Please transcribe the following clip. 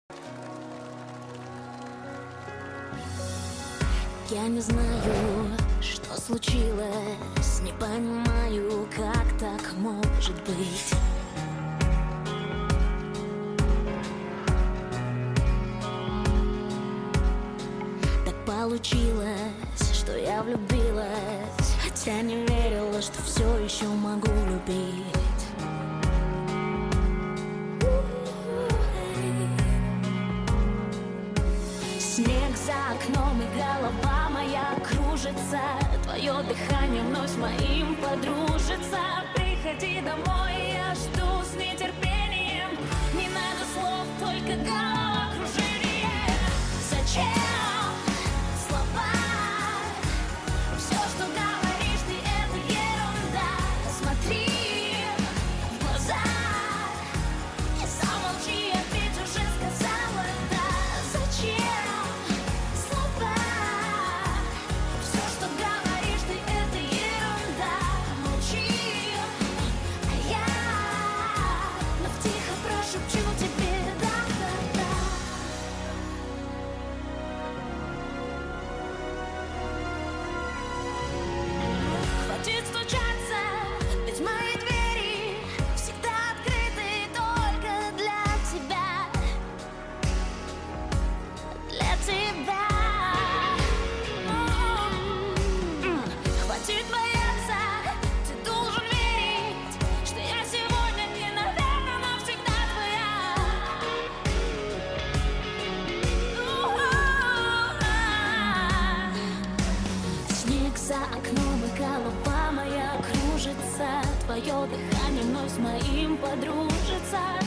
Я не знаю, что случилось, не понимаю, как так может быть. Так получилось, что я влюбилась, хотя не верила, что все еще могу любить. Снег за окном и голова моя кружится, твое дыхание вновь с моим подружится. Приходи домой, я жду с нетерпением. Не надо слов, только головокружение. Зачем слова? Все, что говоришь ты, это ерунда. Смотри в глаза и замолчи, я ведь уже сказала да. Зачем? Хватит стучаться, ведь мои двери всегда открыты только для тебя. Для тебя. Хватит бояться, ты должен верить, что я сегодня не наверно навсегда твоя. Снег за окном и голова моя кружится, твое дыхание вновь с моим подружится.